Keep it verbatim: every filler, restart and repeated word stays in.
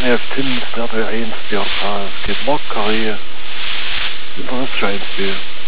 F Tins, der W eins, der K, es geht Mark Carré, Internet Giants B.